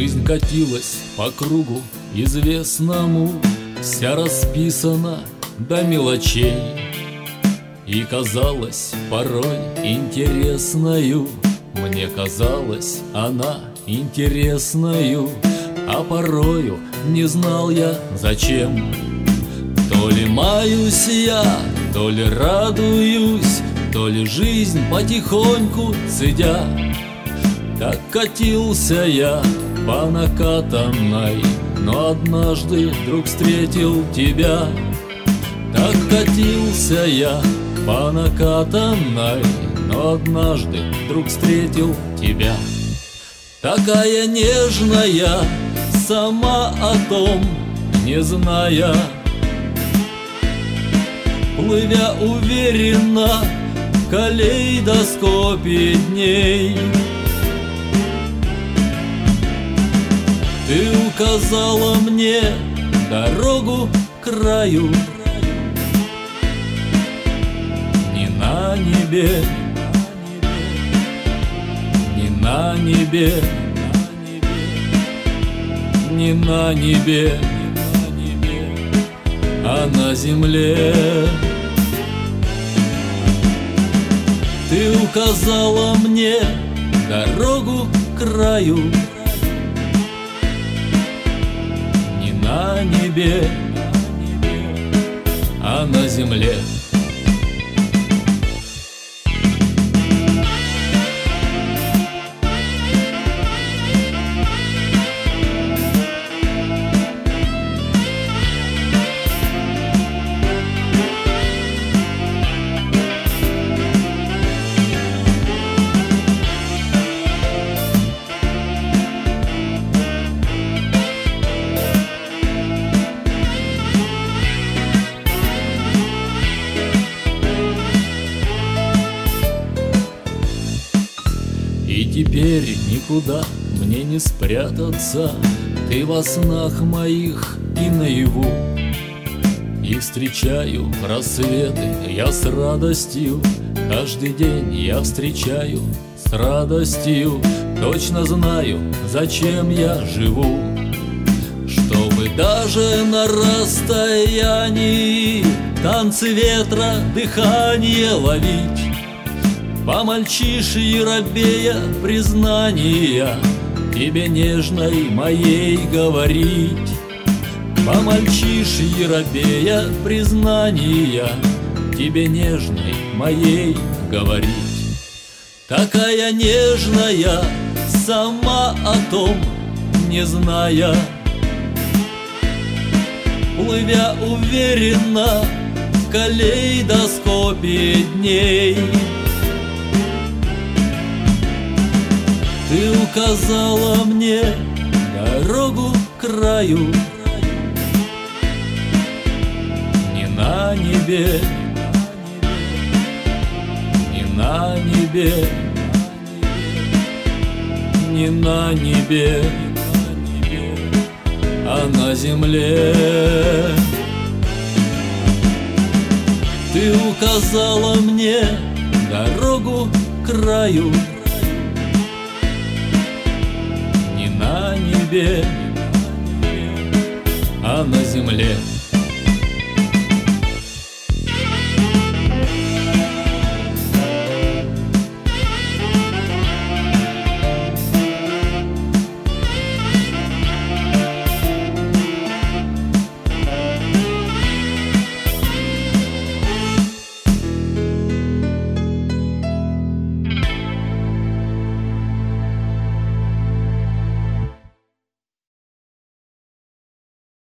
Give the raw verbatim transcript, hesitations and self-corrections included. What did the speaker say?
Жизнь катилась по кругу известному, вся расписана до мелочей, и казалась порой интересною. Мне казалась она интересною, а порою не знал я зачем. То ли маюсь я, то ли радуюсь, то ли жизнь потихоньку цедя. Так катился я по накатанной, но однажды вдруг встретил тебя. Так катился я по накатанной, но однажды вдруг встретил тебя. Такая нежная, сама о том не зная, плывя уверенно в калейдоскопе дней. Ты указала мне дорогу к краю, не на небе, не на небе, не на небе, а на земле. Ты указала мне дорогу к краю, не на небе, а на земле. И теперь никуда мне не спрятаться, ты во снах моих и наяву. И встречаю рассветы я с радостью, каждый день я встречаю с радостью. Точно знаю, зачем я живу, чтобы даже на расстоянии танцы ветра, дыхание ловить. По мальчишьи робея признания тебе нежной моей говорить. По мальчишьи робея признания тебе нежной моей говорить. Такая нежная, сама о том не зная, плывя уверенно в калейдоскопе дней. Ты указала мне дорогу к краю, не на небе, не на небе, не на небе, а на земле. Ты указала мне дорогу к краю, не на небе, а на земле.